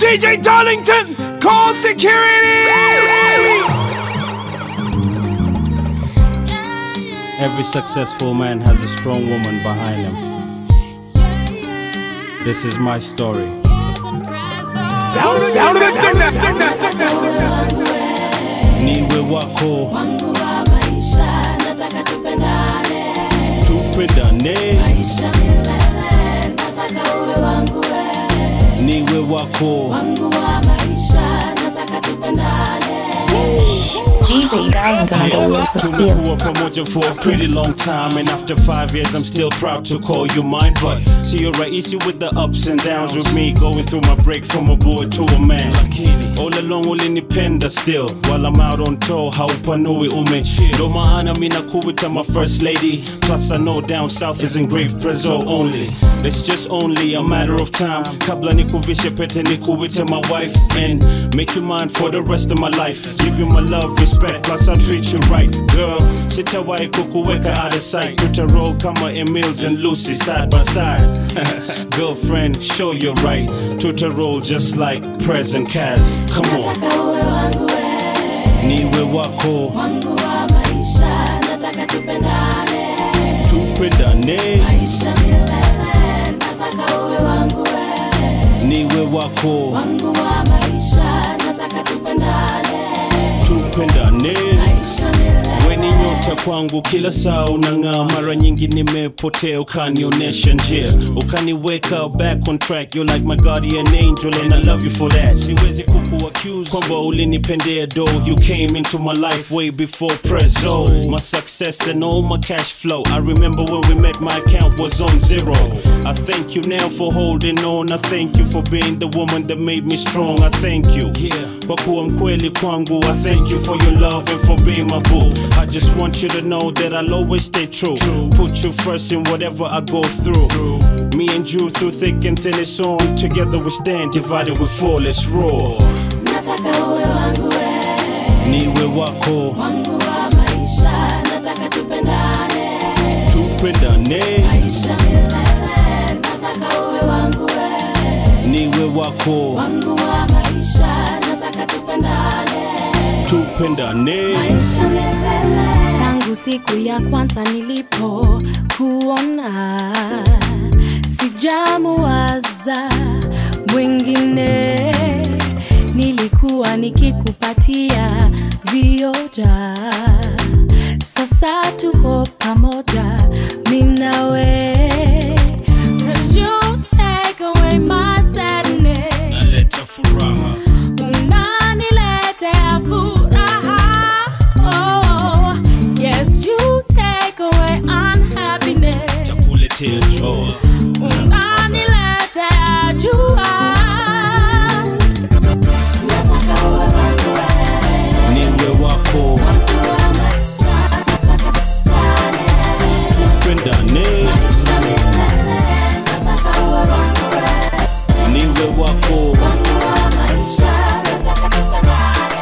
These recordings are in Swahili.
DJ Darlington, call security! Every successful man has a strong woman behind him. This is my story. Sound Niwe wako wangu wa maisha, nataka tupendane. Tupendane. Maisha milele, nataka uwe wangu we. Niwe wako wangu wa maisha, nataka tupendane. DJ Darlington on the wheels of steel. Promoted for a pretty long time, and after 5 years I'm still proud to call you mine. But see, you're right easy with the ups and downs with me, going through my break from a boy to a man. All along all independent still, while I'm out on tour, haupanui ume. Do maana mina kuwita my first lady. Plus I know down south is engraved prezo only. It's just only a matter of time. Kabla nikuvishe pete nikuwita my wife, and make you mine for the rest of my life. Give you my love, respect, plus I'll treat you right. Girl, sitawai kukuweka out of sight. Put a roll kama Emils and Lucy side by side. Girlfriend, show you're right. Put a roll just like Prez and Kaz. Come on. Nataka uwe wangu we. Niwe wako wangu wa maisha, nataka tupendane. Tupendane. Maisha milele, nataka uwe wangu we. Niwe wako wangu wa maisha, nataka tupendane. Tupendane. Maisha milele. Weni nyota kwangu kila saa unang'aa. Mara nyingi nimepotea ukanionesha njia, ukaniweka back on track. You're like my guardian angel and I love you for that. Siwezi kuku accuse kwamba ulinipendea though. You came into my life way before Prezzo. My success and all my cash flow, I remember when we met my account was on zero. I thank you now for holding on. I thank you for being the woman that made me strong. I thank you kwa kuwa mkweli kwangu. I thank you for your love and for being my boo. I just want you to know that I'll always stay true. Put you first in whatever I go through. Me and you through thick and thin it's on. Together we stand, divided we fall, let's roar. Nataka uwe wangu we. Niwe wako wangu wa maisha, nataka tupendane. Tupendane. Maisha milele, nataka uwe wangu we. Niwe wako wangu wa maisha, nataka tupendane. Tupendane. Maisha milele. Tangu siku ya kwanza nilipo kuona, sijamuwaza mwingine. Nilikuwa nikikupatia vioja, sasa tuko pamoja mimi nawe. 'Cause you take away my sadness. Naleta furaha. Unaniletea furaha. Oh, yes, you take away unhappiness. Takuletea joy. Unaniletea jua. Nataka uwe wangu we. Niwe wako wangu wa maisha, nataka tupendane. Tupendane. Maisha milele, nataka uwe wangu we. Niwe wako wangu wa maisha, nataka tupendane.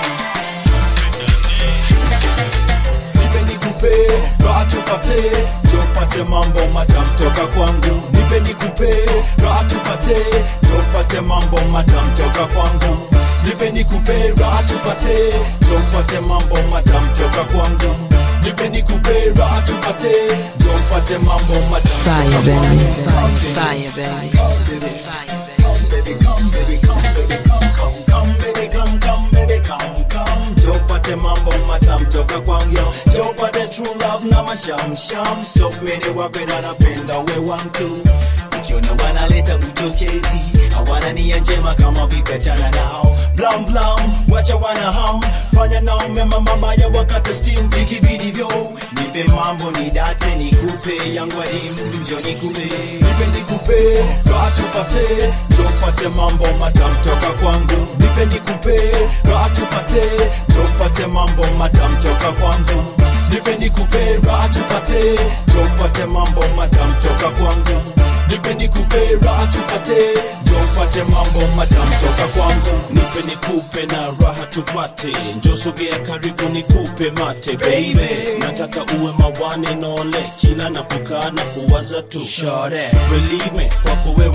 Nipe nikupe, raha tupate, jopate mambo matamu toka kwangu. Nipe nikupe, raha tupate, jopate mambo matamu toka kwangu. Nipe nikupe, raha tupate, jopate mambo matamu toka kwangu. Nipe nikupe, raha tupate, jopate mambo matamu toka kwangu. Fire baby, fire baby, fire baby. Come baby, come baby, come baby, come baby, come. Jopate mambo matamu toka kwangu. Jopate true love na mashamsham. So many wako na napenda we wangu. Ukiona wanaleta uchochezi, hawana nia njema kama vipechana nao. Blam blam, wacha wana ham. Fanya nao mema mabaya wakati steam ikibidi vyo. Nipe mambo ni date nikupe, yangu adimu njo nikupe. Nipe nikupe, raha tupate, jopate mambo matamu toka kwangu. Nipe nikupe, raha tupate, jopate mambo matamu toka kwangu. Nipe nikupe, raha tupate, jopate mambo matamu toka kwangu. Nipe nikupe, raha tupate, jopate mambo matamu toka kwangu. nipe nikupe na raha tupate, njoo sogea karibu nikupe mate baby. Nataka uwe my one and only, kila napokaa na kuwaza tu. Shorty, believe me, kwako wewe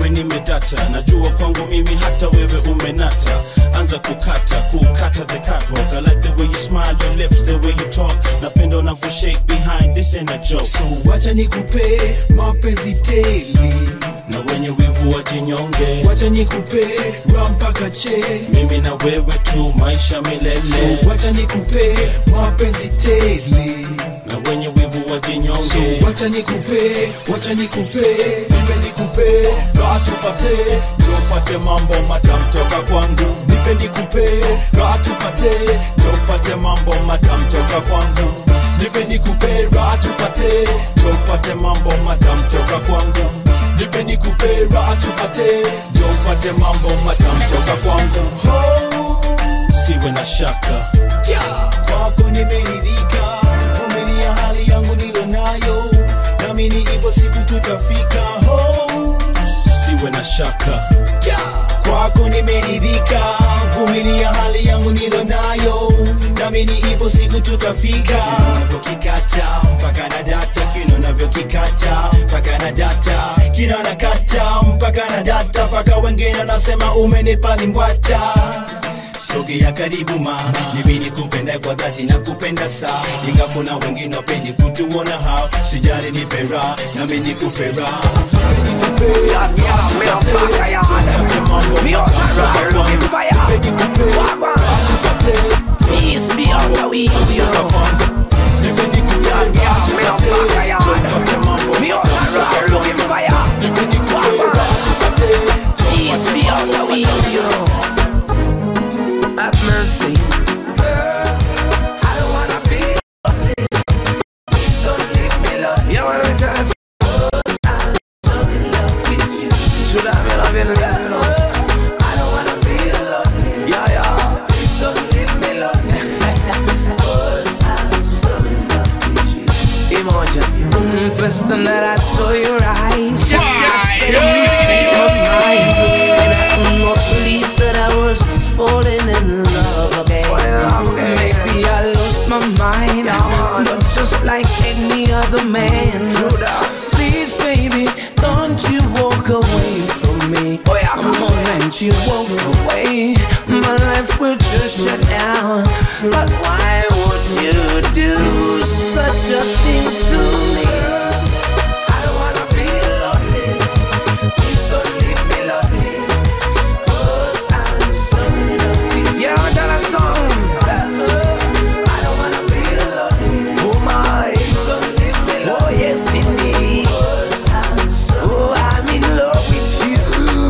wewe nimedata. Najua kwangu mimi hata wewe umenata. Anza kukata the catwalk. I like the way you smile, your lips, the way you talk. Napenda unavyo shake behind, this ain't a joke. So wacha nikupe mapenzi tele, na wenye wivu wajinyonge. wacha nikupe rampaka che, mimi na wewe tu maisha milele. So wacha nikupe mapenzi tele, na wenye wivu wajinyonge. So wacha nikupe nipe nikupe raha tupate, tupate mambo matamu toka kwangu. Nipe nikupe raha tupate, tupate mambo matamu toka kwangu. Nipe nikupe raha tupate, tupate mambo matamu toka kwangu. Nipe nikupe raha tupate, tupate mambo matamu toka kwangu. Siwe na shaka, kwako nimeridhika. Vumilia hali yangu nilo nayo, naamini ipo siku tutafika. siwe na shaka, kwako nimeridhika. Vumilia hali yangu nilo nayo, naamini ipo siku tutafika. Unavyokikata mpaka na data, kino unavyokikata mpaka na data, kino nakata mpaka na data, mpaka wengine nasema umenipa limbwata. Sogea karibu ma, mimi nikupenda kwa dhati na kupenda saa. Inga kuna wengine wapendi kutuona hao, sijali nipe raha, nami nikupe raha. Peace be on the way. Have mercy, girl. I don't wanna feel lonely. Please don't leave me lonely. You wanna just I'm so in love with you. Should I be loving you? I don't wanna feel lonely. Yeah. Please don't leave me lonely. 'Cause I'm so in love with you. Emotion. First time that I saw your eyes, I not believe that I was falling in love again. Maybe I lost my mind, but just like any other man. Please, baby, don't you walk away from me. The moment you walk away, my life will just shut down. But why would you do such a thing to me? I don't wanna feel lonely. Please don't leave me lonely. 'Cause I'm so in love with you. Yeah, that a song. I don't wanna feel lonely. Oh my, please don't leave me lonely. Oh yes indeed. 'Cause I'm in love with you.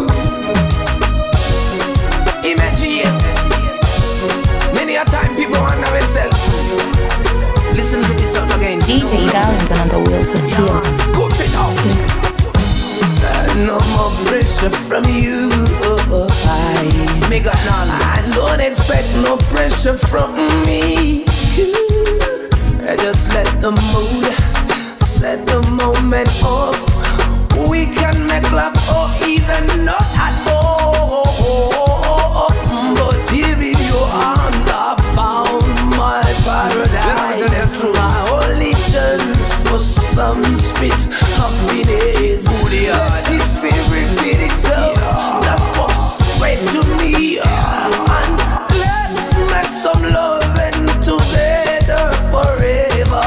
Imagine, many a time people wonder themselves. Listen to this out again. DJ Darlington on the wheels of steel. Good fit out. No more pressure from you. I don't expect no pressure from me. I just let the mood set the moment off. We can make love or even not at all. But here in your arms I found my paradise. My only chance for some sweet happiness. This favorite repeat itself. Just walk straight to me and let's make some love and together forever.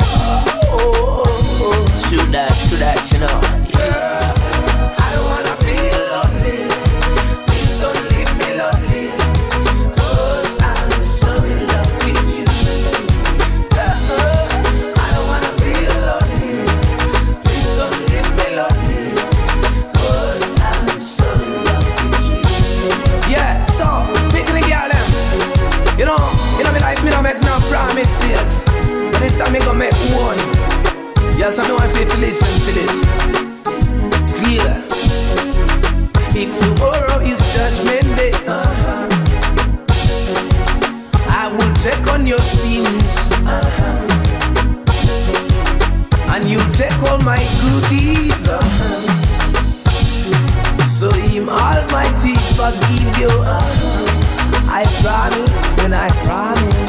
Should that, you know. I don't wanna feel lonely. Please don't leave me lonely. 'Cause I'm so in love with you. I don't wanna feel lonely. Please don't leave me lonely. 'Cause I'm so in love with you. Yeah, so picking the girl them. You know me life, me don't make no promises, but this time me gonna make one. Yes, I know I feel to listen to this. Clear. If tomorrow is judgment day, I will take on your sins, and you take all my good deeds. So Him Almighty forgive you. I promise and I promise.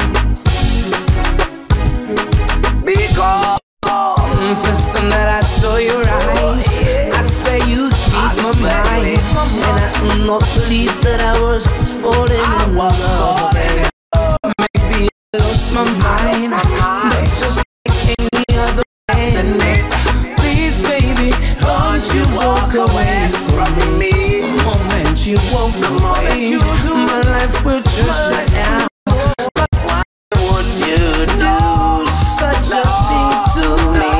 Because first time that I saw your eyes, I swear you keep my mind. And I do not believe that I was falling in love again. Maybe I lost my mind, but just like any other man. Please, baby, don't you walk away from me. The moment you walk away, my life will just shut down. But why would you do such a thing to me?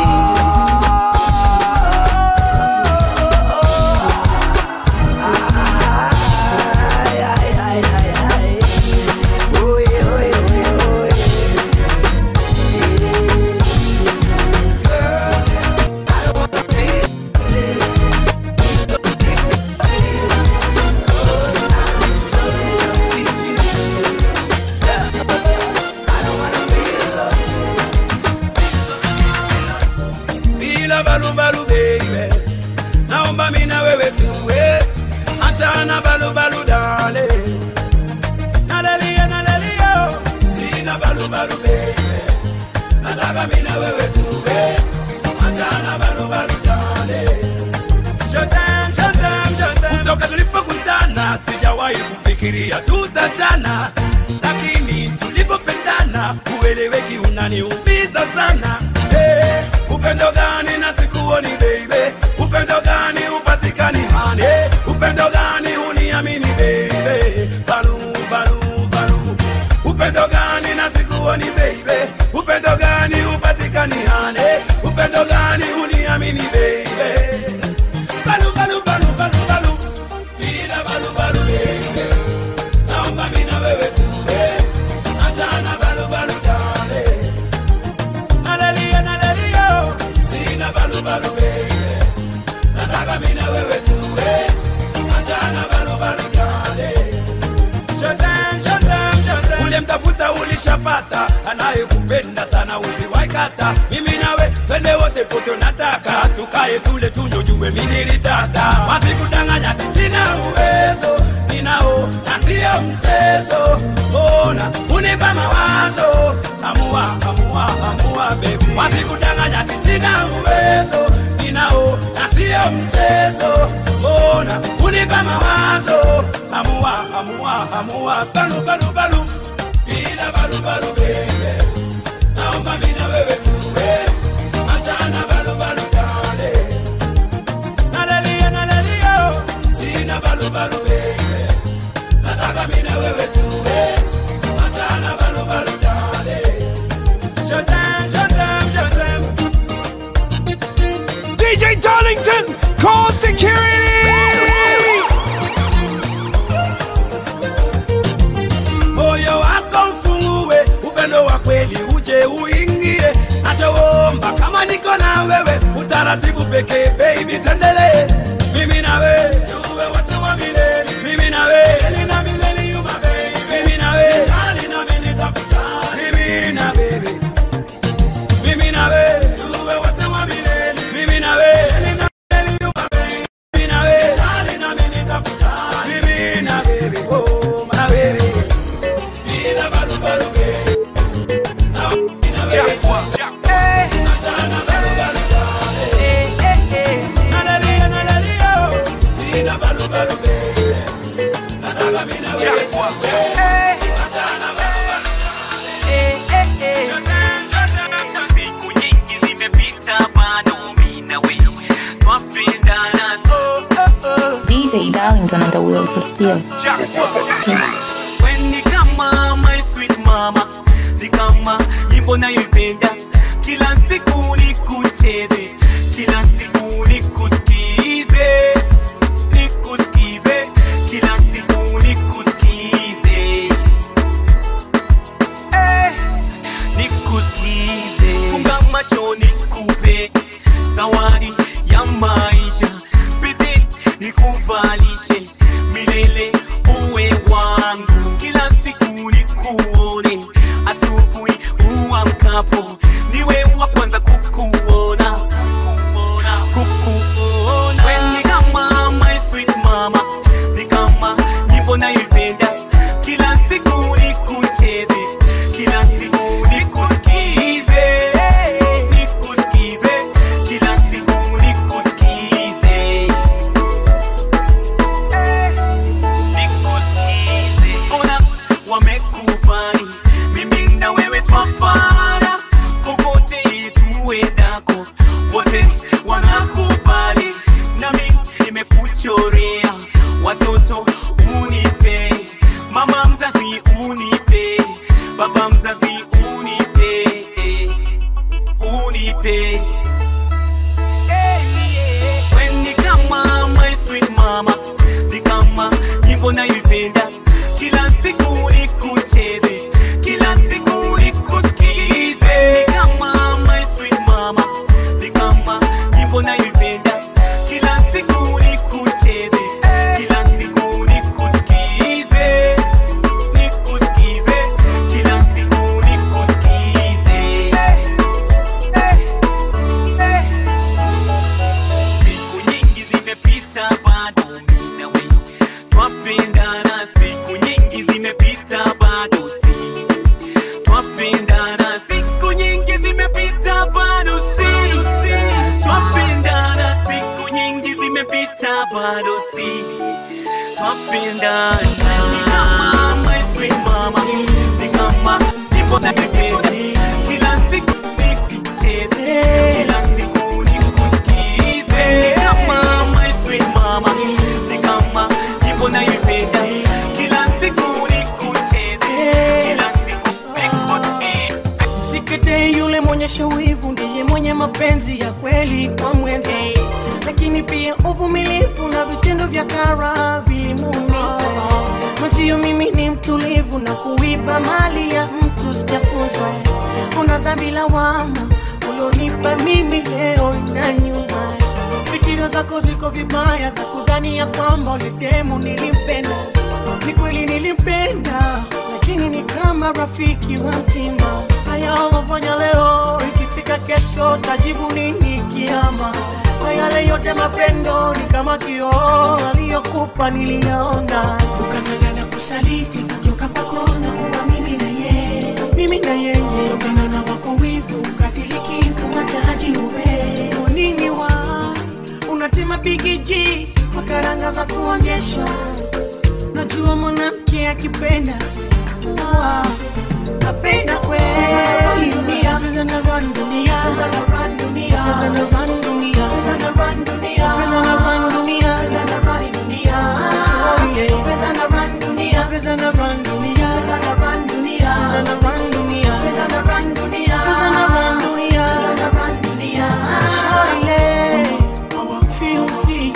Kutoka tulipokutana sijawahi kufikiria tutachana, lakini tulipopendana ueleweki unaniumiza sana. Upendo gani na sikuoni baby, upendo gani upatikani hani, upendo gani uniamini baby, balu balu balu. Upendo gani na sikuoni baby, upendo gani upatikani hani, upendo gani uniamini baby, balu balu balu balu balu. Bila balu balu baby, naomba mimi na wewe tuwe, achana balu balu dale. Nalelia nalelia, sina balu balu baby, nataka mimi na wewe tuwe, achana balu balu dale. Ule mtafuta ulishapata, anayekupenda sana usiwaikata. Mimi nawe twende wote poto nataka, tukae tule tunyojue mimi nilidata. Wasikudanganya sina uwezo, ninao na sio mchezo. Ona unipa mawazo, amua amua amua baby. Wasikudanganya sina uwezo, ninao na sio mchezo. Ona unipa mawazo, amua amua amua. Balu balu balu, bila balu balu baby, naomba mimi na wewe tuwe, achana balu balu dale. Nalelia nalelia, sina balu balu baby, nataka mimi na wewe tuwe, achana balu balu dale. Shotem shotem shotem. DJ Darlington, call security! Moyo wako ufungue, upendo wa kweli uje uingie. Nachoomba kama niko na wewe, utaratibu pekee baby tendele. Mimi na wewe tuwe wote wa milele, mimi na wewe na milele you my baby. Mimi na wewe jali na mimi nitakujali, mimi na baby. Mimi na wewe tuwe wote wa milele, mimi na wewe na milele you my baby. Mimi na wewe jali na mimi nitakujali, mimi na baby. Oh my baby. Bila balu balu baby, now mimi na wewe achana balu balu dale. Nalelia nalelia, sina balu balu baby, nataka mimi na wewe achana balu balu dale. Siku nyingi zimepita bado mimi na wewe twapendana so. DJ Darlington on the wheels of steel. When ni kama my sweet mama, ni kama nyimbo nayoipenda, kila siku nikucheze, kila siku nikusikize, nikusikize, kila siku nikusikize, nikusikize. Funga macho nikupe zawadi ya maisha, bidii nikuvalishe milele uwe wangu. Kila siku nikuone, asubuhi uamkapo, niwe wa kwanza kukuona, kukuona. When ni kama my sweet mama, ni kama nyimbo nayoipenda, kila siku nikucheze, kila siku nikusikize, nikusikize, kila siku nikusikize. bado mimi na wewe twapendana, siku nyingi zimepita bado si twapendana, siku nyingi zimepita bado si twapendana, siku nyingi zimepita bado si twapendana. Ni kama my sweet mama, ni kama nipo na wewe kila siku nikucheze, kila siku nikusikize. Ni kama my sweet mama, ni kama nipo na wewe kila siku nikucheze, kila siku nikusikize. Sikete yule mwenye shawivu ndiye mwenye mapenzi ya kweli kwa mwenzi, lakini pia uvumilivu na vitendo vya kara vilimuumiza. Mwenzio mimi ni mtulivu na kuiba mali ya mtu sijafunzwa. Una dhambi lawama ulionipa mimi leo na nyuma. Fikira zako ziko vibaya za kudhani ya kwamba ulidemu nilimpenda. Ni kweli nilimpenda, lakini ni kama rafiki wa mtima. Haya unafanya leo, ikifika kesho tajibu nini kiama? Kwa yale yote mapendo ni kama kioo aliyokupa niliyaona. Ukafanya na kusaliti kutoka pako na kuwa mimi na yeye kutokana na wako wivu ukadiliki kumataji uwe nini wa unatima bigiji makaranga za kuonyeshwa. Najua mwanamke akipenda napenda kweli dunia na run dunia na run dunia na run dunia na run dunia na run dunia na run dunia oh yeah na run dunia na run dunia na run dunia na run dunia na run dunia na run dunia na run dunia oh yeah feel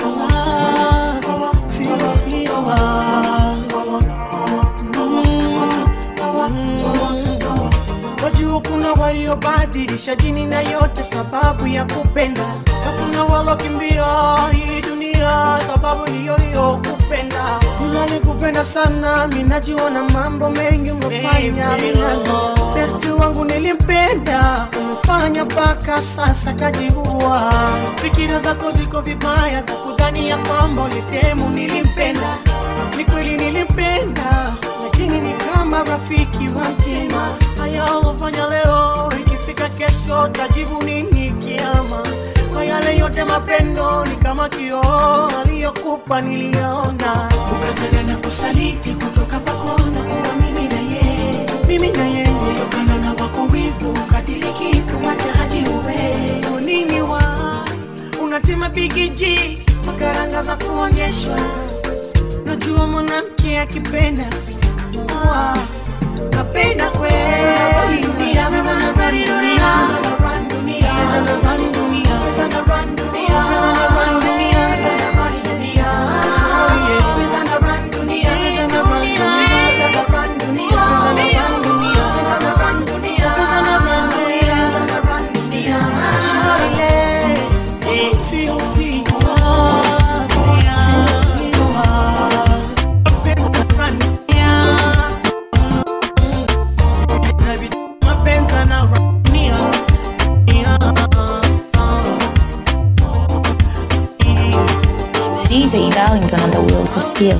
wajua kuna waliobadilisha jini na yote sababu ya kupenda. Hakuna walokimbia hii dunia sababu hiyo hiyo kupenda. Nilikupenda sana, mimi najiona mambo mengi umefanya milano. Besti wangu nilimpenda, umefanya mpaka sasa kajiua. Fikira zako ziko vibaya za kudhani ya kwamba ulidemu nilimpenda. Ni kweli nilimpenda, lakini ni kama rafiki wa mtima. Haya unafanya leo, ikifika kesho tajibu nini kiama? Kwa yale yote mapendo ni kama kioo aliyokupa niliyaona. Ukatana na kusaliti kutoka pako na kuwa mimi na yeye kutokana na wako wivu ukadiliki kumataji uwe nini wa unatima bigiji makaranga za kuonyeshwa. Najua mwanamke akipenda napenda kweli dunia na run dunia na run dunia na run dunia na run dunia na run dunia na run dunia oh yeah na run dunia na run dunia na run dunia na run dunia na run dunia na run dunia na run dunia oh yeah feel DJ Darlington on the wheels of steel.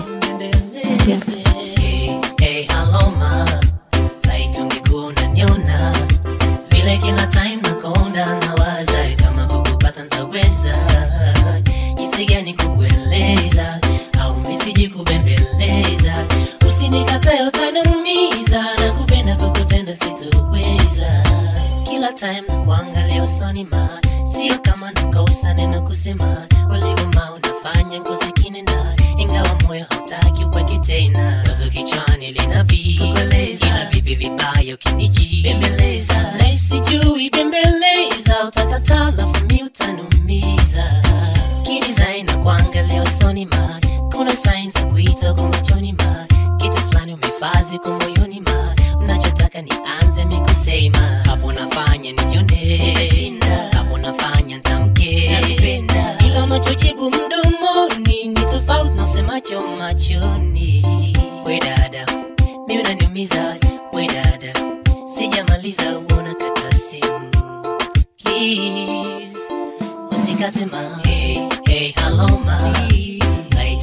Hey, hello ma, laitungekuwa unaniona vile kila time nakonda nawaza kama kukupata nitaweza. Jinsi gani kukueleza au misiji kubembeleza. Usinikatae utaniumiza, nakupenda kukutenda sitoweza. Kila time nakuangalia usoni ma, sio kama nakosa neno kusema. Ulivuma unafanya ngozi kinena, ingawa moyo hautaki uweke tena. Wazo kichwani linabii kukueleza, ila vipi vibaya ukiniji bembeleza. Na isijui bembeleza, utakataa lafu mi utanumiza. Kidesign na kuangalia usoni ma, kuna signs za kuita kwa machoni ma. Kitu fulani umefazi kwa moyoni ma, unachotaka nianze mikusema. Hapo nafanya nijione nitashinda, hapo nafanya nitamke nakupenda. Ila unachojibu mdomoni ni tofauti na usemacho machoni. We dada, mi unaniumiza. We dada, sijamaliza uona kata simu. Please, usikate ma. Hey, hello ma,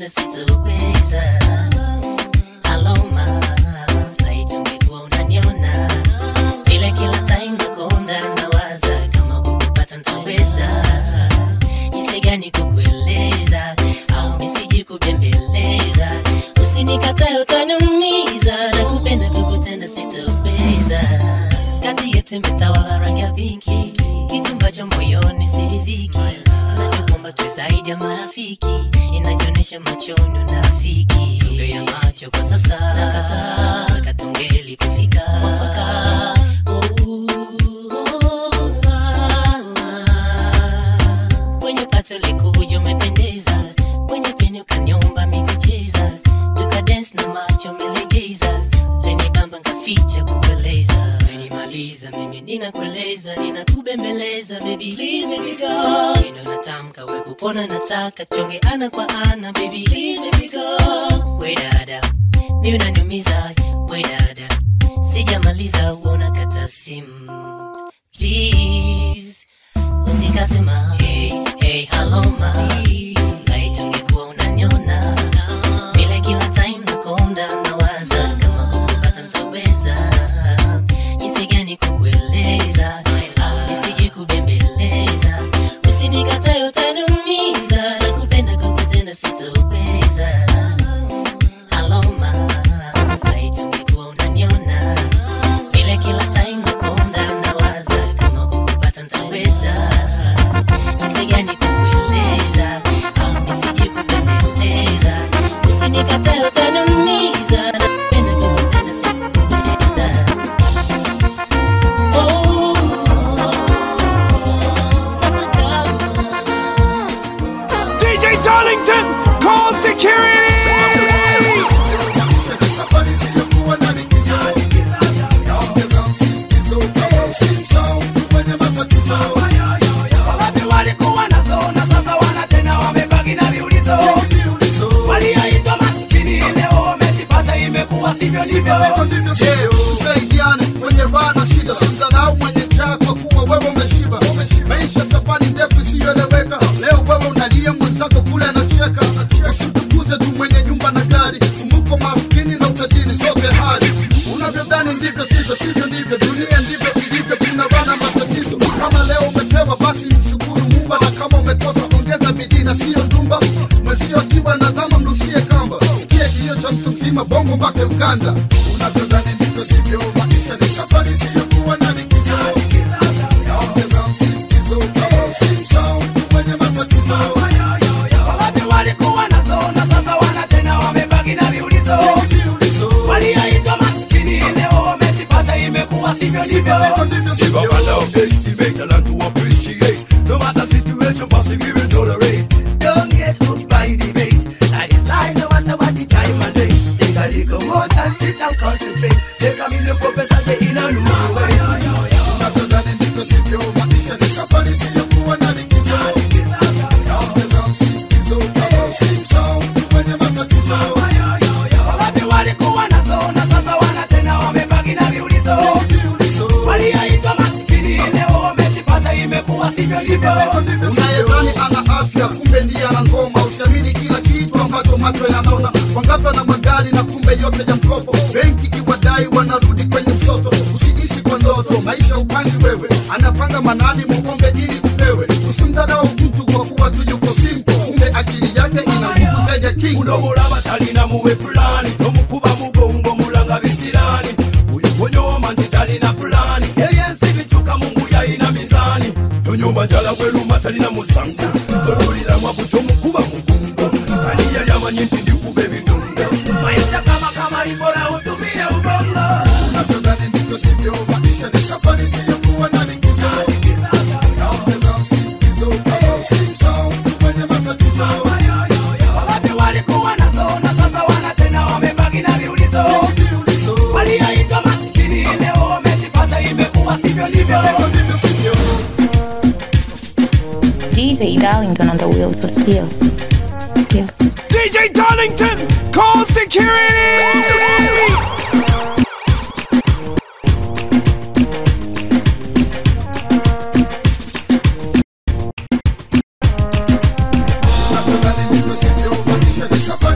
kukutenda sitoweza. Aloma, haitungekuwa unaniona. Ile kila time nakonda nawaza kama kukupata nitaweza. Jinsi gani kukueleza au nisiji kubembeleza. Usinikatae utaniumiza, nakupenda kukutenda sitoweza. Kati yetu imetawala rangi ya pinki, kitu ambacho moyoni siridhiki. Nachokomba tu zaidi ya marafiki, inajionyesha machoni unafiki. Lugha ya macho kwa sasa nakataa, katungeli kufika mwafaka. Kwenye pato likuja umependeza, kwenye peni ukaniomba mikucheza. Tuka dance na macho melegeza, leni bamba nkaficha kukueleza. Menimaliza mimi ninakueleza, ninakubembeleza. Baby please baby go, mino natamka we kupona nataka. Chonge ana kwa ana baby please baby go. We dada, mi unaniumiza. We dada, sijamaliza uona kata simu. Please usikate ma. Hey, hey, hello ma. Haitungekuwa unaniona. Vile kila time nakonda nawaza kama kukupata nitaweza. Jinsi gani kukueleza au nisije kubembeleza. Usinikatae utaniumiza, nakupenda kukutenda sitoweza. Hello ma, haitungekuwa unaniona. Vile kila time nakonda nawaza kama kukupata nitaweza. Jinsi gani kukueleza au nisije kubembeleza. Usinikatae utaniumiza, nakupenda kukutenda sitoweza. DJ Darlington, call security! Wapi walikuwa nazo na sasa wana tena wamebaki na viulizo. Walioitwa maskini leo wamezipata, imekuwa sivyo ndivyo. Tusaidiane mwenye raha na shida, simdharau mwenye njaa kwa kuwa wewe umeshiba. Maisha safari ndefu isiyoeleweka, leo wewe unalia mwenzako kule anacheka. Usimtukuze tu mwenye nyumba na gari, kumbuka maskini na utajiri sote hali. Unavyodhani ndivyo sivyo, sivyo ndivyo, dunia ndivyo ilivyo, kuna wana matatizo. Kama leo umepewa basi mshukuru Mungu, na kama umekosa ongeza bidii na sio ndumba. Mwezio tiba na zama mrushie kamba, sikie kilio cha mtu mzima bongo mpaka Uganda. Unavyodhani ndivyo sivyo, maisha ni safari sio kuwa na likizo. Yaongeza msisitizo kama usimsahau mwenye matatizo. Wapi walikuwa nazo na sasa wana tena wamebaki na viulizo. Walioitwa maskini leo wamezipata, imekuwa sivyo ndivyo. Give up and underestimate, learn to appreciate. No matter situation, persevere, tolerate. Don't get hooked by debate. Life is life, no matter what the time and day. Take a little more time, sit and concentrate. Take a minute for best and the inner new way. Unavyodhani ndivyo sivyo, maisha ni safari sio kuwa na likizo. Yaongeza msisitizo kama usimsahau mwenye matatizo. Wapi walikuwa nazo na sasa wana tena wamebaki na viulizo. Walioitwa maskini leo wamezipata, imekuwa sivyo ndivyo. Unayedhani ana afya kumbe ndiye ana ngoma. Usiamini kila kitu ambacho macho yanaona. Wangapi na magari na kumbe yote ya mkopo. Benki kiwadai wanarudi kwenye msoto. Usiishi kwa ndoto, maisha upangi wewe. Anapanga manani muombe ili upewe. Usimdharau mtu kwa kuwa tu yuko simple, kumbe akili yake ina nguvu zaidi ya king. Unomulaba talina muwe plani, tomukuba mugongo mulanga bisirani. Uyu gonyooma nti talina plani, eyensi bichuka Mungu yaina mizani. Tonyomba njala bweruma talina musango, tolulira mwabuto mukuba mugongo. Ani yali amanyi nti ndikuba ebidongo. Maisha kama ibora utumie ubongo. Unavyodhani ndivyo sivyo, maisha ni safari sio kuwa na likizo. Yaongeza msisitizo kama usimsahau mwenye matatizo. Wapi walikuwa nazo na sasa wana tena wamebaki na viulizo. Walioitwa maskini leo wamezipata, imekuwa sivyo ndivyo. DJ Darlington on the wheels of steel. DJ Darlington, call security! Unavyodhani ndivyo sivyo, maisha ni safari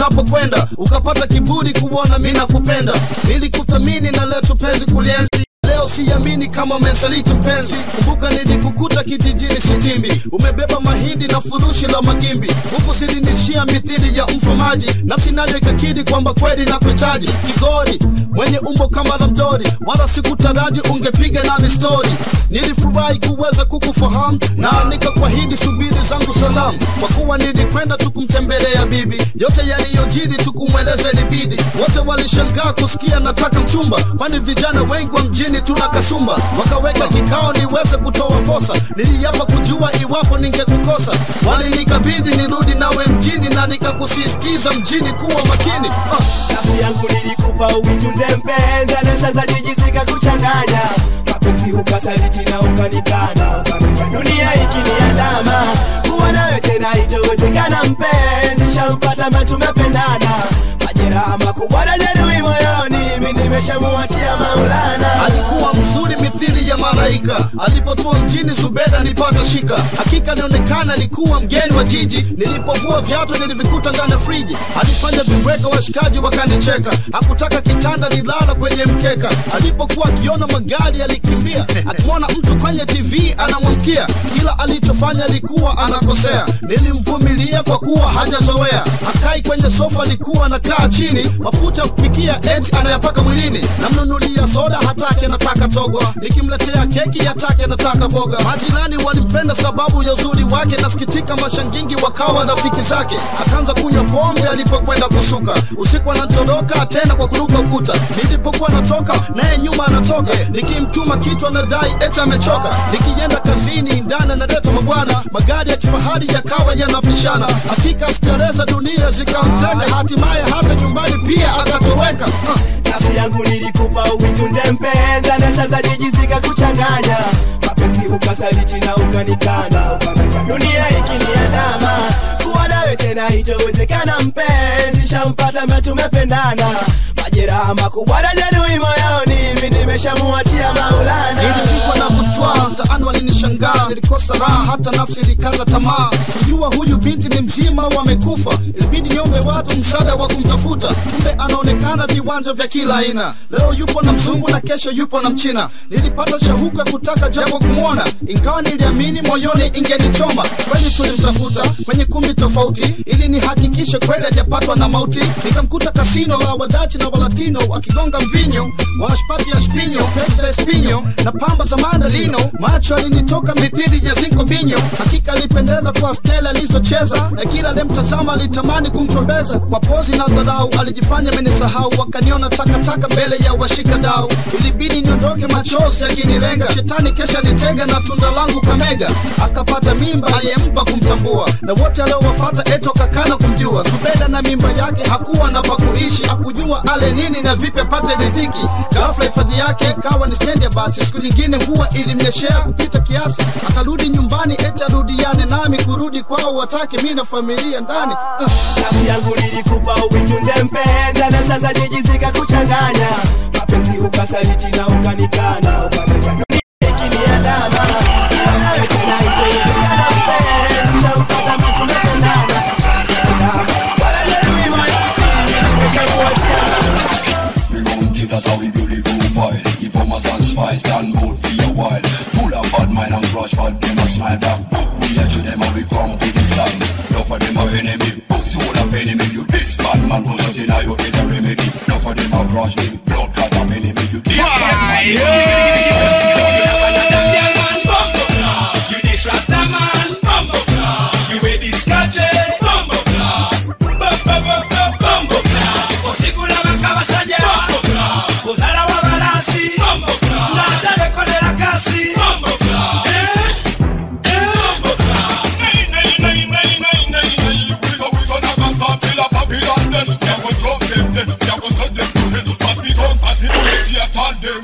unapokwenda, ukapata kiburi kuona mimi nakupenda. Nilikuthamini na leo tupenzi kulienzi. Leo siamini kama umesaliti mpenzi. Kumbuka nilikukuta kijijini Sitimbi, umebeba mahindi na furushi la magimbi, huku silinishia mithili ya mfamaji. Nafsi nayo ikakidi kwamba kweli nakuhitaji. Kigori mwenye umbo kama la mdori, wala sikutaraji ungepiga nami story. Nilifurahi kuweza kukufahamu na nikakuahidi subiri zangu salamu, kwa kuwa nilikwenda tukumtembelea bibi. Yote yaliyojiri tukumweleza ilibidi. Wote walishangaa kusikia nataka mchumba, kwani vijana wengi wa mjini tuna kasumba. Wakaweka kikao niweze kutoa posa, niliapa kujua iwapo ningekukosa. Walinikabidhi nirudi nawe mjini na nikakusisitiza mjini kuwa makini. Nafsi yangu nilikupa uitunze mpenza, na sasa jiji sikakuchanganya. Mapenzi ukasaliti na ukanikana, dunia ikiniandama. Kuwa nawe tena itowezekana mpenzi, shampata na tumependana. Majeraha makubwa na jeruhi moyoni, mimi nimeshamuachia Maulana. Alikuwa mzuri mithili ya malaika, alipotua mjini Zubeda nilipata shika. Hakika nionekana nilikuwa mgeni wa jiji, nilipovua viatu nilivikuta ndani ya friji. Alifanya viweka washikaji wakanicheka, hakutaka kitanda nilala kwenye mkeka. Alipokuwa akiona magari alikimbia, akimwona mtu kwenye TV anamwamkia. Kila alichofanya alikuwa anakosea, nilimvumilia kwa kuwa hajazoea. Akai kwenye sofa alikuwa anakaa chini, mafuta ya kupikia eti anayapaka mwilini. Namnunulia soda hatake nataka togwa, nikimletea keki hatake nataka boga. Majirani walimpenda sababu ya uzuri wake, nasikitika mashangingi wakawa rafiki zake. Akaanza kunywa pombe alipokwenda kusuka, usiku anatoroka tena kwa kuruka ukuta. Nilipokuwa natoka naye nyuma anatoka, nikimtuma kitu anadai eti amechoka. Nikienda kazini ndani analeta mabwana, magari ya kifahari yakawa yanapishana. Hakika sikereza dunia zikamtega, hatimaye hata nyumbani pia akatoweka. Nafsi yangu nilikupa uitunze mpenza, na sasa jiji sikakuchanganya. Mapenzi ukasaliti na ukanikana, dunia ikiniandama. Kuwa nawe tena itowezekana mpenzi, shampata na tumependana. Majeraha makubwa na jeruhi moyoni, mimi nimeshamuachia Maulana. Nilipigwa na butwa, mtaani walinishangaa. Nilikosa raha hata nafsi ilikata tamaa. Kujua huyu binti ni mzima wamekufa, ilibidi niombe watu msaada wa kumtafuta. Kumbe anaonekana viwanja vya kila aina. Leo yupo na mzungu na kesho yupo na mchina. Nilipata shahuku ya kutaka japo kumwona, ingawa niliamini moyoni ingenichoma. Kweli tulimtafuta kwenye kumbi tofauti, ili nihakikishe kweli hajapatwa na mauti. Nikamkuta kasino la wadachi na walatino, wakigonga mvinyo washpapi ya spinyo, pesa espinyo na pamba za mandalino. Macho alinitoka mithili ya zinko binyo, hakika alipendeza kwa stela alizocheza, na kila alimtazama alitamani kumchombeza. Kwa pozi na dharau alijifanya amenisahau, wakaniona takataka mbele ya washika dau. Ilibidi niondoke machozi yakinilenga, shetani kesha nitega na tunda langu kamega. Akapata mimba aliyempa kumtambua, na wote aliowafuata eto kakana kumjua. Zubeda na mimba yake hakuwa na pa kuishi, hakujua ale nini na vipi apate riziki. Ghafla hifadhi yake ikawa ni stendi ya basi. Siku nyingine mvua ilimnyeshea kupita kiasi, akarudi nyumbani eti arudiane nami. Kurudi kwao watake mimi na familia ndani. Nafsi yangu nilikupa uitunze mpenza, na sasa jiji sikakuchanganya. Mapenzi ukasaliti na ukanikana, dunia ikiniandama. Kuwa nawe tena itowezekana mpenzi, shampata na tumependana. Wala jeruhi moyoni, nimeshamuachia. That's how we beautiful vibe. Keep on my son spice, stand mood for a while. Full of bad mind and grudge, but them a smile back. We are to them and we come with the style. Enough of them are enemy, books all of enemy. You this bad man goes out in a you get a remedy. Enough of them are grudge, them blood cut of enemy. You this bad man. You this Rasta man, bumbo club. You wear this gadget, bumbo club. Bumbo club. Osikula makabasaja, bumbo club. Kuzala wa balasi, bumbo club. Na dale kone la kasi, bumbo club. Bumbo club. Wizo naka start till a Babylon them. Ya go drop them, ya go send them to hell. Pass me down, see a turn them.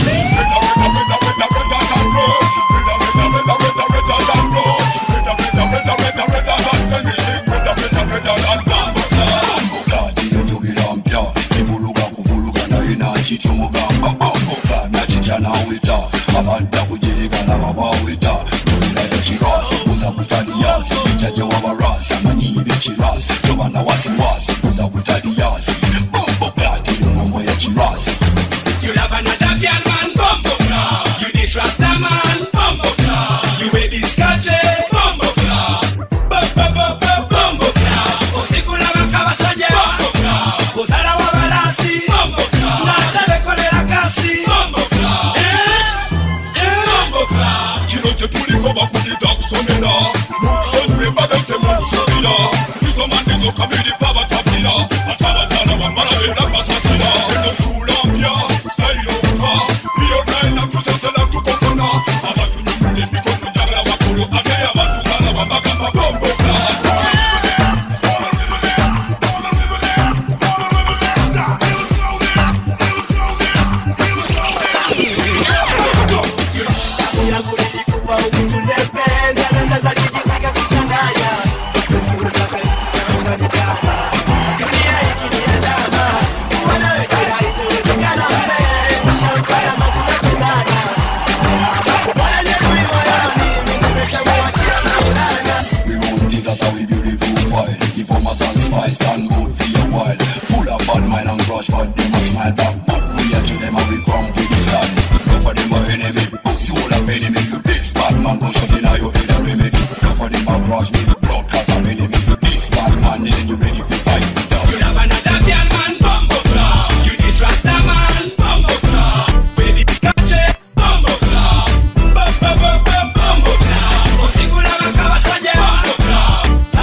Abanda kujirika na mabawita Nuna ya chiras, uza kutani yasi Jaje wa barasa, manyi bichi ras Jobana wasi wasi kuza kutaliasi Bombo klati mambo ya chirasi You love another girl man Bombo klati You this rasta man Bombo klati You wear this country Bombo klati Bombo klati Osikula makabasaja Bombo klati Ozara wa balasi Bombo klati Natabe kolera kasi Bombo klati Bombo klati Chino chetuli koba kudidak sonena Mukson rebada te muksonina Sizo mandizo kabili baba tabila Ataba zana wambala venda basasina Endo sulambia, style oka Rio naina kusasela tukokona Abatu nyumule mikono jagla wakulu Akeya watu zana wambagamba Bombo klati That's how we beautiful file Keep on my sun spice, stand out for a while Full of bad mind and grudge, but them a smile back But we are to them and we come with this stand Go for them a enemy, books you all a enemy You this bad man go shut in your head a remedy Go for them a grudge, me blood cut a enemy You this bad man, then you ready for fight You love another girl man, Bombo Club You this rasta man, Bombo Club We this country, Bombo Club Bombo Club Osikula makabasaja, Bombo Club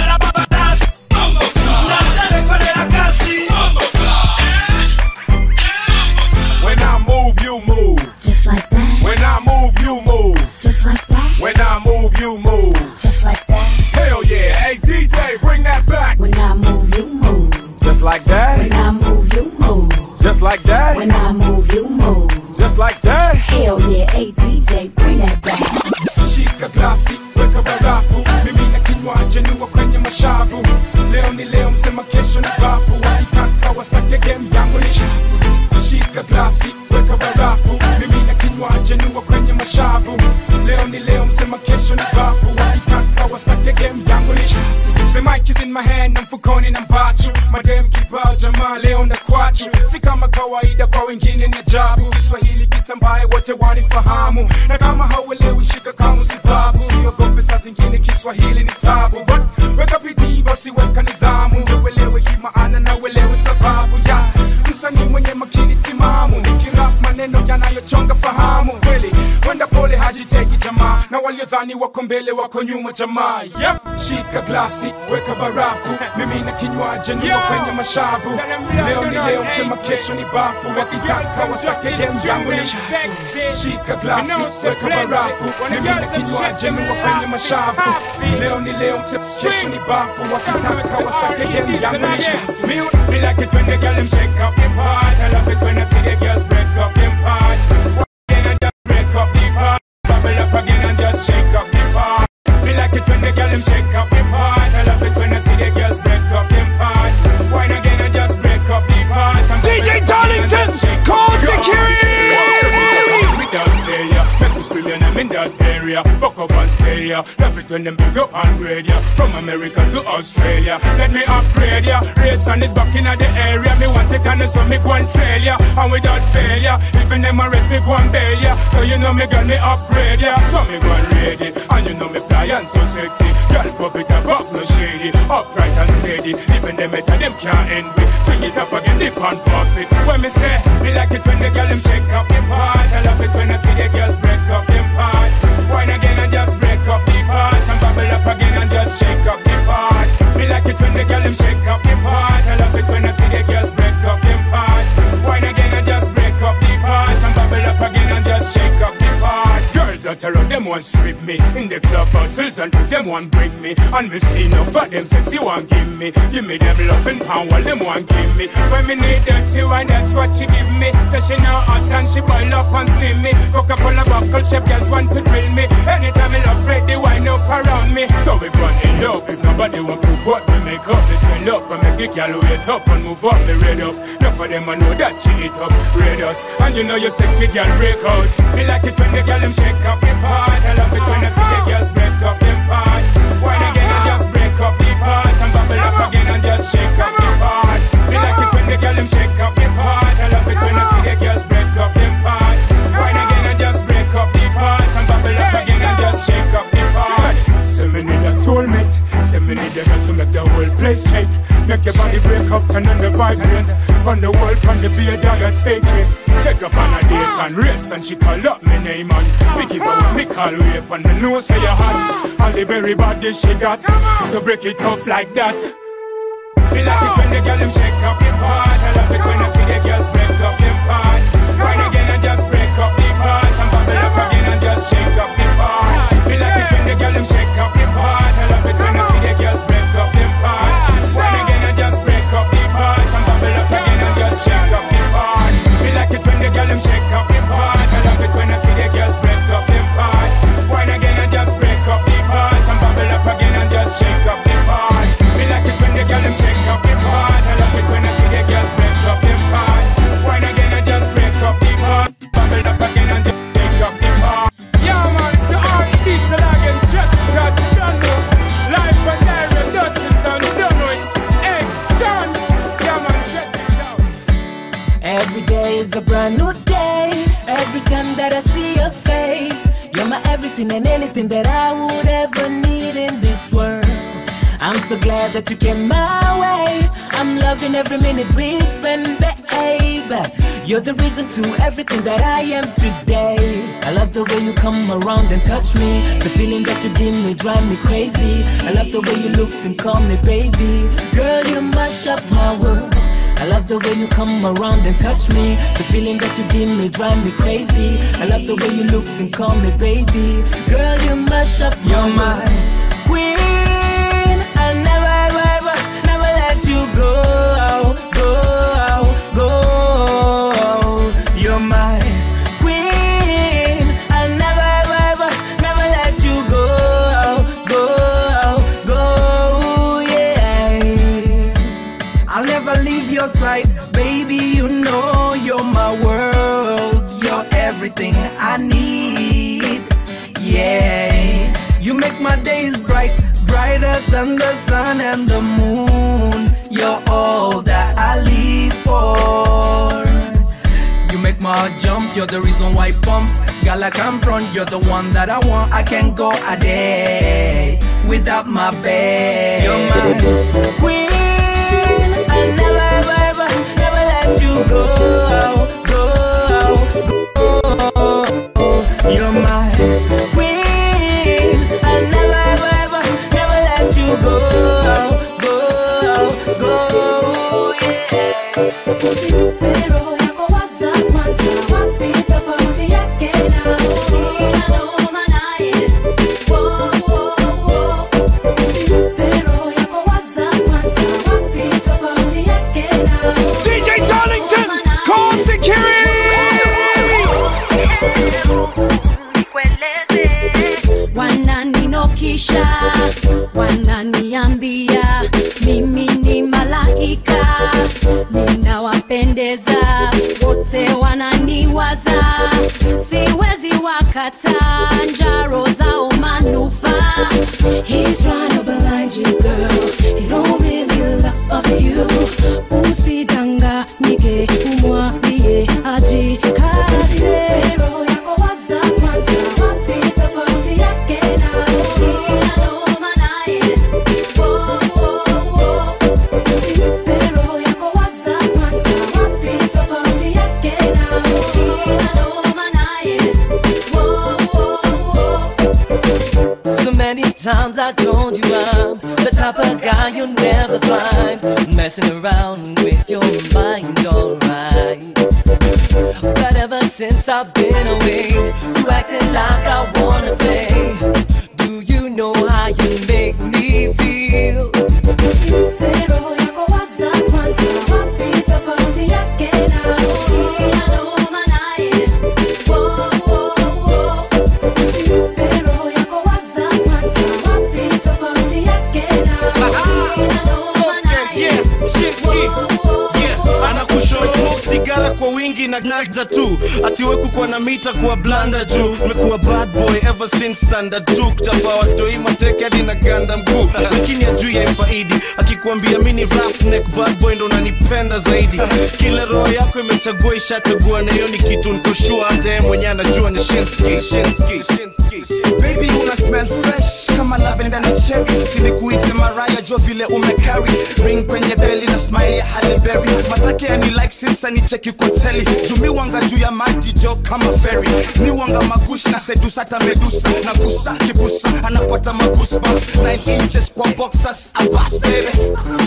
When I move, you move. Just like that. When I move, you move. Just like that. When I move, you move. Just like that. Hell yeah. Hey DJ, bring that back. When I move, you move. Just like that. When I move, you move. Just like that. When I move, you move. Just like that. Hell yeah. Hey DJ, bring that back. Shika glasi, weka barafu. Mimi na kinywaji niwa kwenye mashavu. Leo ni leo, msema kesho ni bafu. Wakitaka wastake game yangu ni chafu. Shika glasi, weka barafu. Mimi na kinywaji niwa kwenye mashavu. Leo ni leo, msema kesho ni bafu. Wakitaka wastake game yangu ni chafu. The mic is in my hand, mfukoni na mbachu. Madem kibao jamaa leo na kwachu. Si kama kawaida kwa wengine ni ajabu. Kiswahili kitambaye wote wanifahamu. Na kama hauelewi shika kama sababu. Siogope saa zingine Kiswahili ni tabu. But weka bidii basi weka nidhamu. Uelewe hii maana na uelewe sababu ya msanii mwenye makini timamu. Nikirap maneno yanayochonga fahamu. Kweli wenda pole hajiteki jamaa. Na waliodhani wako mbele wako nyuma jamaa. Yep. Shika glasi, weka barafu. Mimi na kinywaji niwa kwenye mashavu. Leo ni leo, msema kesho ni bafu. Wakitaka wastake game yangu ni chafu. Shika glasi, weka barafu. Mimi na kinywaji niwa kwenye mashavu. Leo ni leo, msema kesho ni bafu. Wakitaka wastake game yangu ni chafu. Me like it when the girl them shake up in part. I love it when I see the girls break up in part. Again and just break up the part. Bubble up again and just shake up the part. Me like it when the girl them shake up in part. I love it when I see the girls break up in part. Wine again and just break up the part. DJ Darlington, call security! Without failure, make me scream your name in that area. Buck up and stay ya. Love it when them big up and grade ya. From America to Australia, let me upgrade ya. Rates on is back in the area. Me want it and so me go and trail ya. And without failure, even them arrest me go and bail ya. So you know me got me upgrade ya. So me go and raid it. And you know me fly and so sexy. Girl pop it up, up no shady. Upright and steady. Even them better them can't end with. Swing it up again, dip and pop it. When me say, me like it when the girl them shake up in part. I love it when I see the girls break up in part. Wine again and just break up the part. And bubble up again and just shake up the part. Me like it when the girl them shake up in part. I love it when I see the girls break up in part. Wine again and just break up the part. And bubble up again and just shake up the part. Girls out around them want strip me. In the club bottles and them want bring me. And me see no for them sexy want give me. Give me them love and pound while them want give me. When me need dirty wine that's what she give me. So she now hot and she boil up and steam me. Coca-Cola buckle chef girls want to drill me. Anytime me love red the wine up around me. So we run it up. If nobody want prove what we make up, they swell up and make the girl wait up and move up the red up. Enough of them I know that she eat up red out. And you know you sexy girl break out. Me like it when the girl them shake up in part. I love it when I see the girls break up in part. Wine again and just break up the part. And bubble up again and just shake up the part. Me need your girl to make the whole place shake. Make your body break up, turn on the vibrate. On the world, on the beer, dagger, take it. Take up on a date and race, and she call up me name and me give her me call rape. And the nose say you hot, all the very body she got. So break it off like that. Me like it when the girl them shake up the part. I love it when I see the girls break up them parts. Wine again and just break up the part. And bubble up again and just shake up the part. Me like it when the girl them shake up the part. I love it when I see the girls break up them parts. Wine again and just break up the part. And bubble up again and just shake up the part. Me like it when the girl them shake up the part. I love it when I see the girls break up them parts. Wine again and just break up the part. And bubble up again and just shake up the part. Me like it when the girl them shake up the part. I love it when I see the girls break up them parts. Wine again and just break up the part. Bubble up again and just shake up the part. Yeah man, it's the R&B again. Check it out, you don't know. Life and direct, dirty sound, you don't know it's extant. Yeah man, check it out. Every day is a brand new day. Every time that I see your face, you're my everything and anything that I would ever need in this world. I'm so glad that you came my way. I'm loving every minute we spend, babe. You're the reason to everything that I am today. I love the way you come around and touch me. The feeling that you give me drive me crazy. I love the way you look and call me baby. Girl, you mash up my world. I love the way you come around and touch me. The feeling that you give me drive me crazy. I love the way you look and call me baby. Girl, you mash up my mind. Queen, I never let you go. You're my queen. I never let you go, yeah. I'll never leave your side, baby. You know you're my world. You're everything I need, yeah. You make my days bright, brighter than the sun and the moon. You're all that I live for. You make my heart jump, you're the reason why it pumps. Girl, I come front, you're the one that I want. I can't go a day without my babe. You're my queen. I never let you go. You're my queen. I never let you go, yeah. Pero yako waza kwanza, wapi tofauti yake na sina noma naye. Pero yako waza kwanza, wapi tofauti yake na DJ Darlington, call security. Wananinokisha, wananiambia mimi ni malaika, ninawapendeza, wote wananiwaza, siwezi wakata njaro zao manufaa. He's trying to blind you, girl, he don't really love you. Usidanganyike, umwambie ajikate. Roho yako waza kwanza, wapi tofauti yake na sina noma naye. Roho yako waza kwanza, wapi tofauti yake na sina noma naye. So many times I told you I'm the type of guy you'll never find messing around with your mind, alright. But ever since I've been away, you acting like I wanna play. Do you know how you make me feel? Pero yako waza kwanza, wapi tofauti yake na sina noma naye. Pero yako waza kwanza, wapi tofauti yake na sina noma naye. Anakushow smoke sigara kwa wingi na gnaza tu. Atiwe kukua na mita kuwa blanda juu. Mekuwa bad boy ever since standard 2. Kuchapa watoi mateke hadi na ganda mguu. Lakini ajui ya ifaidi. akikuambia mimi ni roughneck bad boy ndo unanipenda zaidi. Kila roho yako imechagua ishachagua, na hiyo ni kitu niko sure hata yeye mwenyewe anajua ni Shinski. Baby una smell fresh kama lavender na cherry, sinikuite Mariah jo vile umecarry ring kwenye belly na smile ya Halle Berry. Matake ya ni like since ni cheki kwa telly, jumi wanga juu ya maji jo kama ferry, ni wanga magushi na sedusa hata Medusa na kusa kibusa anapata magoosebumps 9 inches kwa boxers abas baby.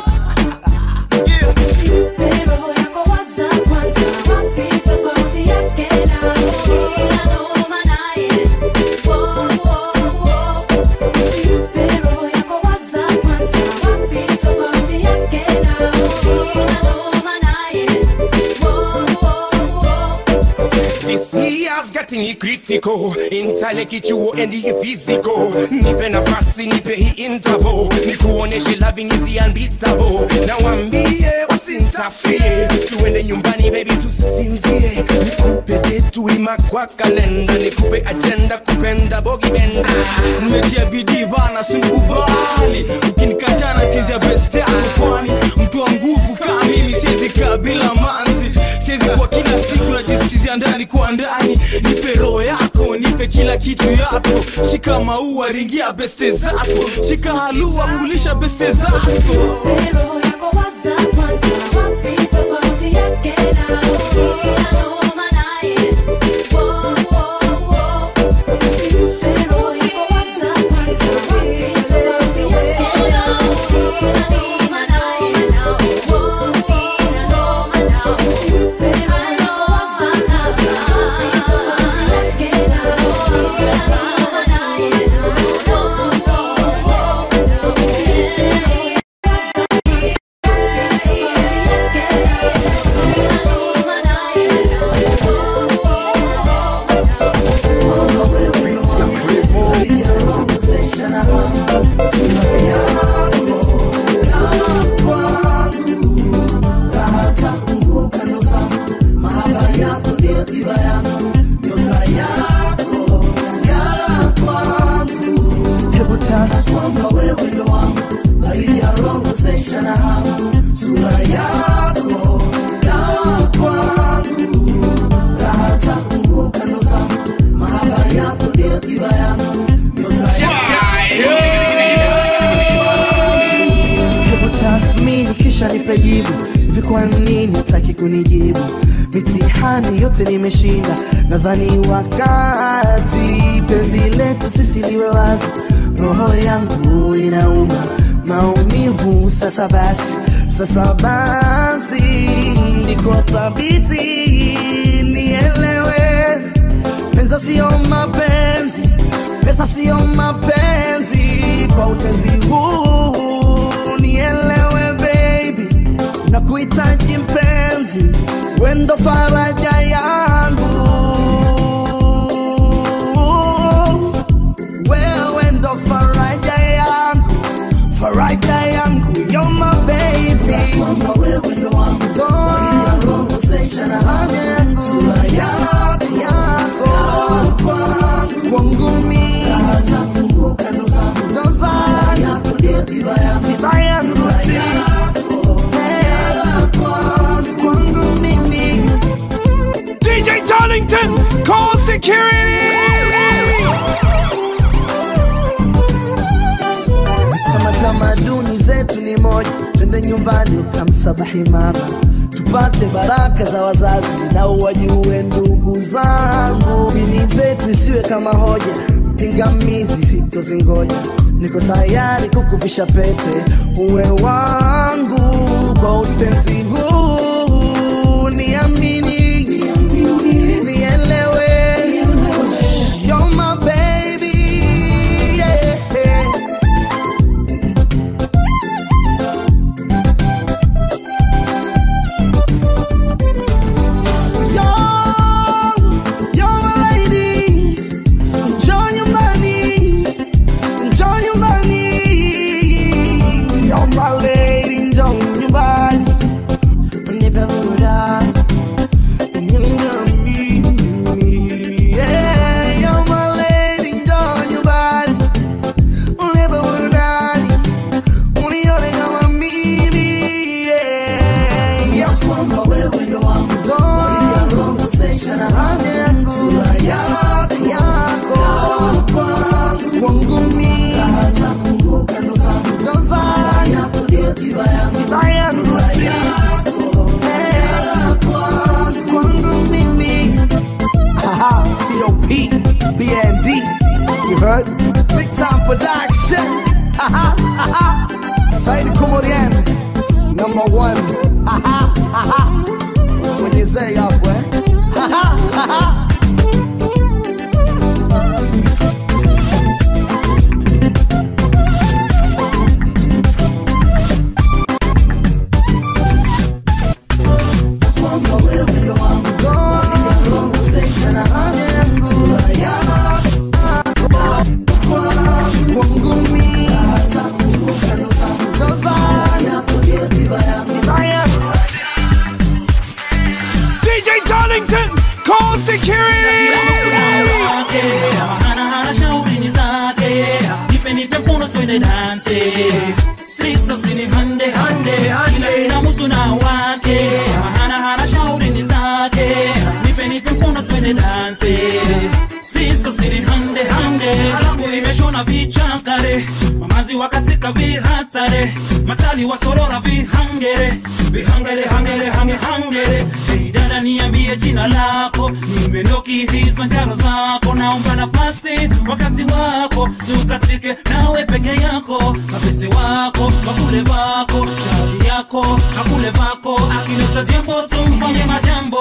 This year's getting critical, intellectual and physical. Nipe nafasi, nipe hii interval, nikuoneshe loving is unbeatable. Na wambie wasintafie, tuende nyumbani baby tusisinzie. Nikupe date ima kwa kalenda, nikupe agenda kupenda bogi benda. Nimetia bidii bana sinikubali, ukinikatana chezea best yako kwani mtu wa nguvu kama mimi siwezi kabila manzi. Siwezi kwa kila siku najisikizia ndani kwa ndani. Nipe roho yako, nipe kila kitu yako. Shika maua, ringia beste zako. Shika halua, kulisha beste zako. Nipe roho yako waza kwanza, wapi tofauti yake na mitihani yote nimeshinda, nadhani wakati penzi letu sisi liwe wazi. Roho yangu inauma maumivu, sasa basi niko thabiti, nielewe penza sio mapenzi, pesa sio mapenzi. Kwa utenzi huu nielewe baby, na kuhitaji mpenzi, wendo faraja yangu, wewe ndo faraja yangu, you're my baby. Wewe ndo wangu, yako kwangu mimi, ndo zangu, tiba yangu DJ Darlington, call security! Kama tamaduni zetu ni moja, twende nyumbani ukamsabahi mama, tupate baraka za wazazi na uwajue ndugu zangu. Dini zetu isiwe kama hoja, pingamizi sitozingoja. Niko tayari kukuvisha pete, uwe wangu kwa utenzi huu, niamini, nielewe, you're my baby, yeah. You're my lady, enjoy your money, you're my lady, enjoy your money, nipe burudani, heard? Big time production. Saidi Komorian, number one. Usikonyezee hapo wakatika vihatare matali wasorora vihangere hangere hey dada niambie jina lako nimeloki hizo njaro zako naomba nafasi wakati wako tukatike nawe peke yako mapesi wako wakule vako chali yako akule vako akileta jambo tumfanye majambo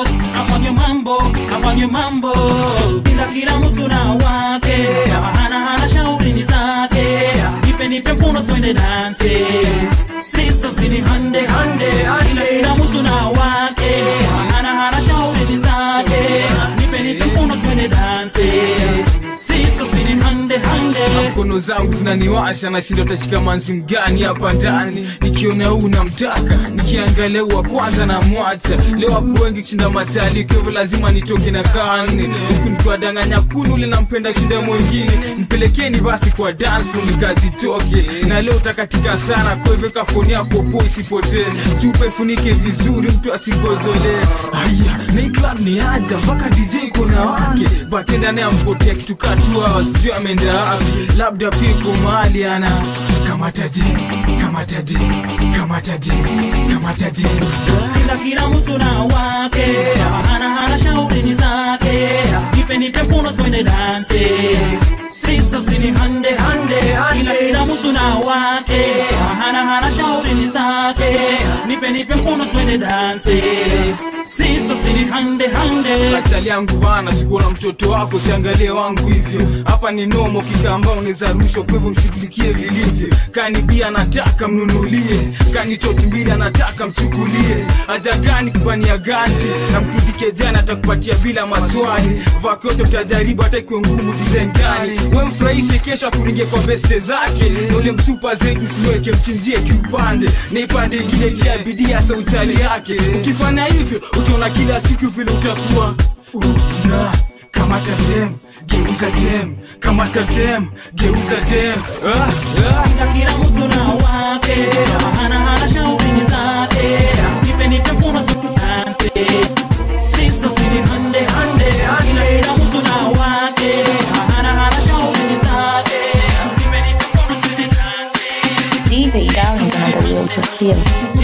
afanye mambo kila mtu na wake hana shauri ni zake nipe puno twende dance sister sini hande ila mtu na wake hana shauri ni zake nipe puno twende dance sister sini hande mkono zangu zinaniwasha na shindo tashika manzi mgani hapa ndani nikiona huu namtaka nikiangalia wa kwanza na mwacha leo hapo wengi kushinda matali kwa hivyo lazima nitoke na kani huku nikiwadanganya kunule nampenda kushinda mwingine nipelekeni basi kwa dance floor nikazitoke na leo takatika sana kwa hivyo kafoni yako po isipotee chupa ifunike vizuri mtu asigozole haya ni club ni aja mpaka DJ kuna wake batenda naye ampotea kitu katua sio ameenda wapi labda piko mahali ana kama taji kila mtu na wake hana shauri ni zake nipe puno twende dance sister sini hande kila mtu na wake hana shauri ni zake nipe puno twende dance sister sini hande Katali yangu bana sikuona mtoto wako siangalie wangu hivyo hapa ni nomo kikamba unaweza rushwa kwa hivyo mshughulikie vilivyo kani bia nataka mnunulie kani toti mbili anataka mchukulie haja gani kufanyia ganzi na mkudike jana atakupatia bila maswali vako yote utajaribu hata ikiwa ngumu design gani wewe mfurahishe kesho akuringe kwa beste zake na ule msupa zetu usiweke mchinjie kiupande na ipande ingine tia bidii ya sauti yake ukifanya hivyo utaona kila siku vile utakuwa na kamata dem geuza dem kamata dem geuza dem kila mtu na wake hana shauri ni zake nipe puno dance sister sini hande kila mtu na wake hana shauri ni zake nipe puno twende dance DJ Darlington on the wheels of steel.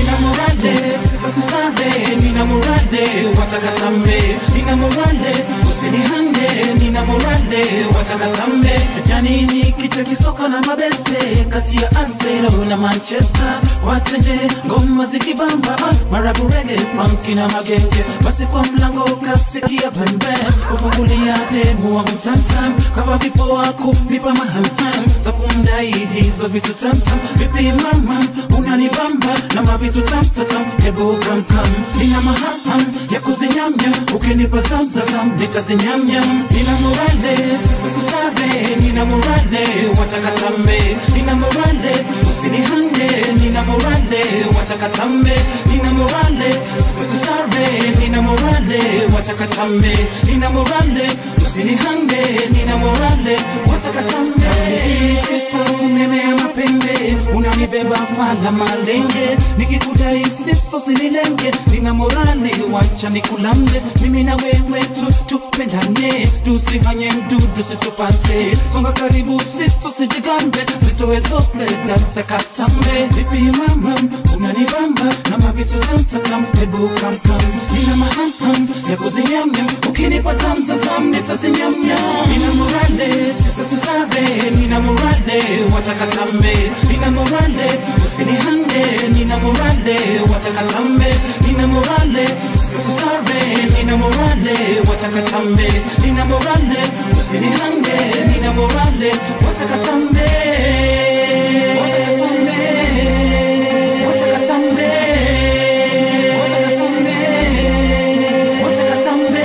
Nina morale, watakatambe. Nina morale, usinihande. Nina morale, watakatambe. Janini kicha kisoka na mabeste kati ya Arsenal na Manchester. Watenje ngoma zikibamba marabu reggae funky na magenge. Basi kwa mlango kasikia pembe ufungulia demu wa mtantam kama vipo wako nipa mahamham za kumdai hizo vitu tamtam. Vipi mama unanibamba na mavitu tamtam hebu kam nina maham ya kuzinyamnya ukinipa zamzam nitazinyamnya. Nina morale susare nina morale watakatambe. Nina morale usinihande. Nina morale watakatambe. Nina morale susare nina morale watakatambe. Nina morale usinihande. Nina morale watakatambe. Sister umemea mapembe unanibeba fala malenge nikikudai sister sinilenge. Nina morale wacha nikulambe mimi mimi na wewe tupendane, tusihanye mdudu situpate, songa karibu sisi tusijigambe, zitoe zote tatakatambe. Vipi mama, unanibamba na mavitu tamtatam, hebu kam nina mahamham ya kuzinyamnyam, ukinipa zamzazam nitazinyamnyam. Nina morale sista susare, nina morale watakatambe, nina morale usinihande, nina morale watakatambe, nina morale sista susare, nina morale watakatambe, nina morale usinihande, nina morale watakatambe, watakatambe, watakatambe, watakatambe, watakatambe.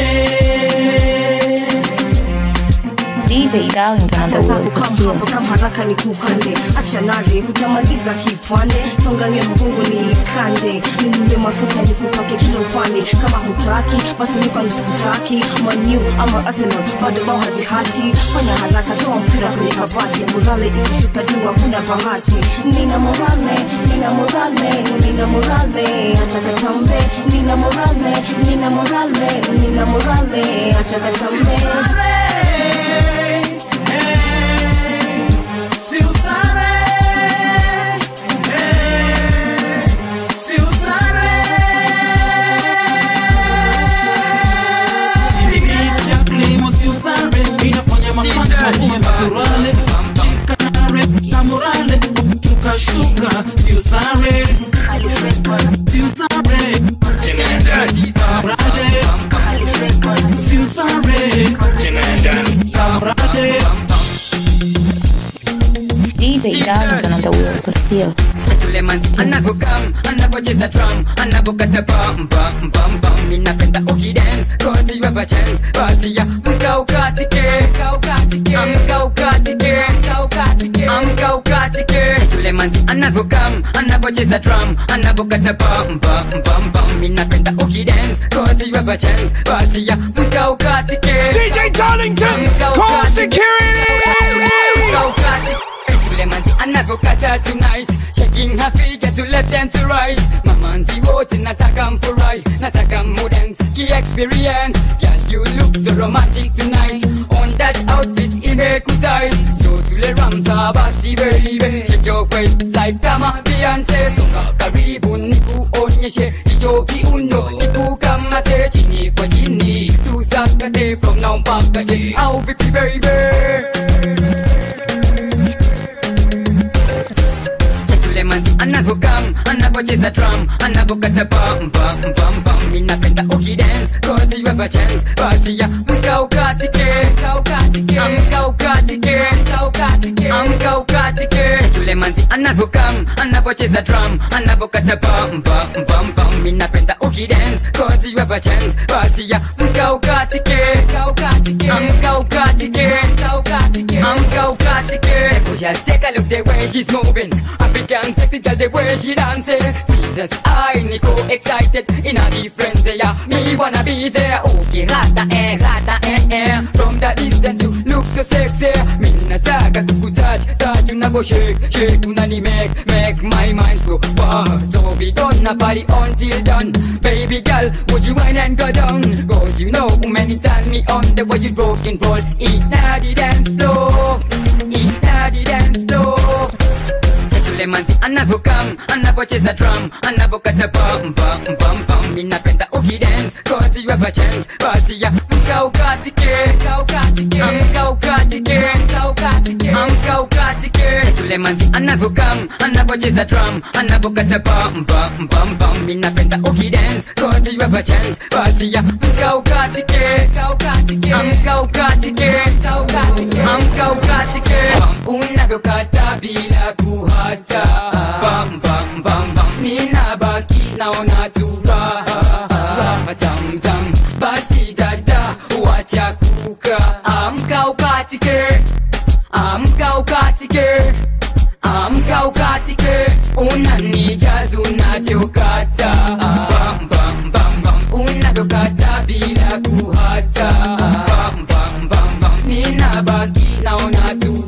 DJ Darlington on the wheels of steel. Kama haraka ni kukande, acha nare kutamaliza hipwane, songa nye mgungu ni kande, nimbe mafuta ni kupake kilo upande. Kama hutaki, basi nipa nusikutaki, Man U ama Arsenal, bado bao hazihati. Fanya haraka toa mpira kwenye kabati, morale ikishuka juu hakuna bahati. Nina morale, nina morale, nina morale, acha katambe. Nina morale, nina morale, nina morale, acha katambe. Si usare, si usare. Initia primo si usare, inafanya mapanda kuwa mazurale. Chikanare, kamurale, tukashuka. Si usare, si usare. Tenenda, kamurale. Si usare, tenenda, kamurale. DJ Darlington on the wheels of steel. Anavokam, anavocheza drum, anavokata bam bam bam bam. Ninapenda ukidance, cause you have a chance. Basi ya mka ukatike, amka ukatike, amka ukatike. Tulemanzi anavokam, anavocheza drum, anavokata bam bam bam bam. Ninapenda ukidance, cause you have a chance. Basi ya mka ukatike. DJ Darlington, call security. Mka ukatike. Anavokata tonight, shaking her figure to left and to right. Mamanzi wote nataka mfurai, nataka mudance, ki experience. Girl, you look so romantic tonight. On that outfit imekutai. So tule ramsa basi baby, shake your waist like kama Beyonce. Songa karibu nikuonyeshe hicho kiuno, nikukamate chini kwa chini, tusakate from now mpaka je. Au vipi baby? Anavokam, anavocheza drum, anavokata bam bam bam bam. Ninapenda ukidance, cause you have a chance. Basi ya mka ukatike, amka ukatike, amka ukatike. Tulemanzi anavokam, anavocheza drum, anavokata bam bam bam bam. Ninapenda ukidance, cause you have a chance. Basi ya mka ukatike, amka ukatike, amka ukatike. Just take a look the way she's moving, African sexy girl the way she dancing. Jesus, I Nico excited in a different day. Me wanna be there. Okay, rata eh. From the distance you look so sexy. Me nataka kukutouch, touch unavo shake, unani make my mind go wow. So we gonna party until done. Baby girl, would you whine and go down? Cause you know many turn me on the way you broke and roll. Eat na the dance floor, eat na the dance floor. Tulemanzi anavokam, anavocheza drum, anavokata bam bam bam bam. Ninapenda ukidance, cause you have a chance. Basi ya mka ukatike, amka ukatike, amka ukatike. Tulemanzi anavokam, anavocheza drum, anavokata bam bam bam bam. Ninapenda ukidance, cause you have a chance. Basi ya mka ukatike, amka ukatike, amka ukatike. Unavyokata bila kuhata, bam bam bam bam. Ninabaki naona tu raha tam tam. Basi dada wacha kuka, amka ukatike, amka ukatike, amka ukatike. Unanijaza unavyokata, bam bam bam bam. Unavyokata bila kuhata, bam bam bam bam. Ninabaki naona tu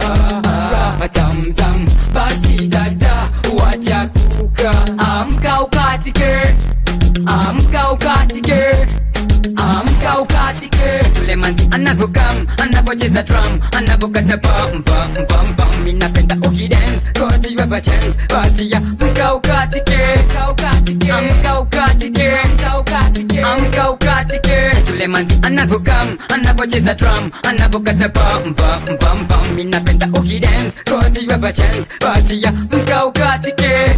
raha tam tam. Basi dada wacha kuka, amka ukatike, amka ukatike, anapocheza drum, anapokata pam pam pam pam. Mimi napenda ukidance, cause you have a chance. Basi ya mka ukatike, mka ukatike, mka ukatike, mka ukatike, mka ukatike. Yule manzi anapokam, anapocheza drum, anapokata pam pam pam pam. Mimi napenda ukidance, cause you have a chance. Basi ya mka ukatike,